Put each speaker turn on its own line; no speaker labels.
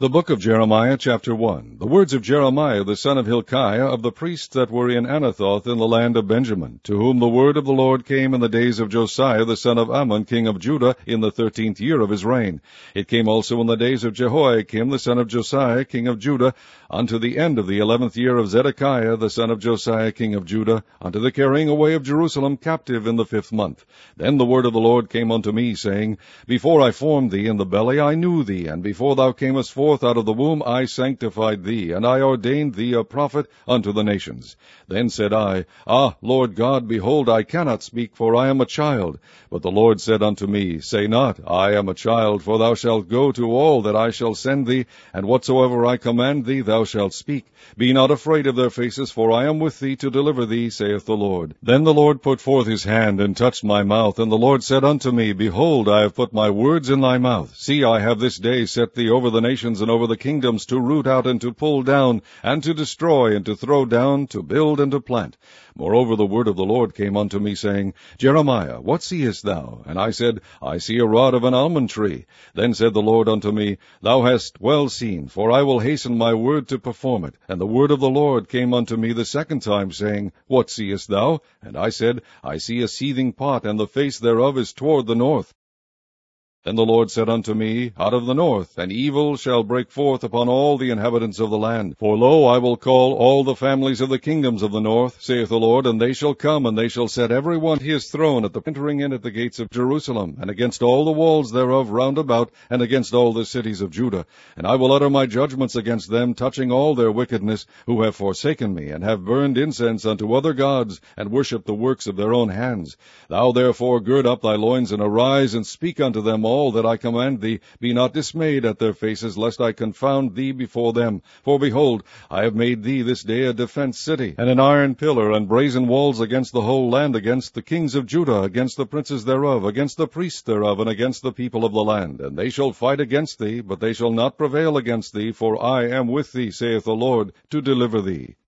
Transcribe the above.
The book of Jeremiah, chapter 1. The words of Jeremiah the son of Hilkiah, of the priests that were in Anathoth in the land of Benjamin, to whom the word of the Lord came in the days of Josiah the son of Ammon, king of Judah, in the 13th year of his reign. It came also in the days of Jehoiakim the son of Josiah, king of Judah, unto the end of the 11th year of Zedekiah the son of Josiah, king of Judah, unto the carrying away of Jerusalem captive in the 5th month. Then the word of the Lord came unto me, saying, Before I formed thee in the belly I knew thee, and before thou camest forth out of the womb I sanctified thee, and I ordained thee a prophet unto the nations. Then said I, Ah, Lord God, behold, I cannot speak, for I am a child. But the Lord said unto me, Say not, I am a child, for thou shalt go to all that I shall send thee, and whatsoever I command thee thou shalt speak. Be not afraid of their faces, for I am with thee to deliver thee, saith the Lord. Then the Lord put forth his hand, and touched my mouth, and the Lord said unto me, Behold, I have put my words in thy mouth. See, I have this day set thee over the nations and over the kingdoms, to root out and to pull down, and to destroy and to throw down, to build and to plant. Moreover, the word of the Lord came unto me, saying, Jeremiah, what seest thou? And I said, I see a rod of an almond tree. Then said the Lord unto me, Thou hast well seen, for I will hasten my word to perform it. And the word of the Lord came unto me the second time, saying, What seest thou? And I said, I see a seething pot, and the face thereof is toward the north. Then the Lord said unto me, Out of the north an evil shall break forth upon all the inhabitants of the land. For lo, I will call all the families of the kingdoms of the north, saith the Lord, and they shall come, and they shall set every one his throne at the entering in at the gates of Jerusalem, and against all the walls thereof round about, and against all the cities of Judah. And I will utter my judgments against them, touching all their wickedness, who have forsaken me, and have burned incense unto other gods, and worshipped the works of their own hands. Thou therefore gird up thy loins, and arise, and speak unto them all that I command thee. Be not dismayed at their faces, lest I confound thee before them. For behold, I have made thee this day a defence city, and an iron pillar, and brazen walls against the whole land, against the kings of Judah, against the princes thereof, against the priests thereof, and against the people of the land. And they shall fight against thee, but they shall not prevail against thee, for I am with thee, saith the Lord, to deliver thee.